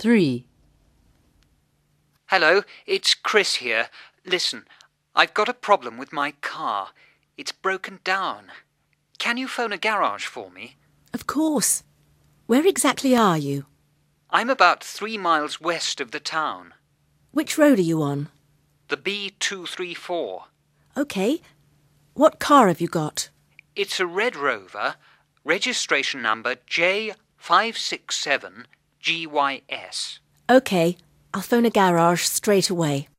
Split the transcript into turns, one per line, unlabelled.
3.
Hello, it's Chris here. Listen, I've got a problem with my car. It's broken down. Can you phone a garage for me?
Of course. Where exactly are you?
I'm about 3 miles west of the town.
Which road are you on?
The B234.
OK. What car have you got?
It's a Red Rover, registration number J567GYS.
OK. I'll phone a garage straight away.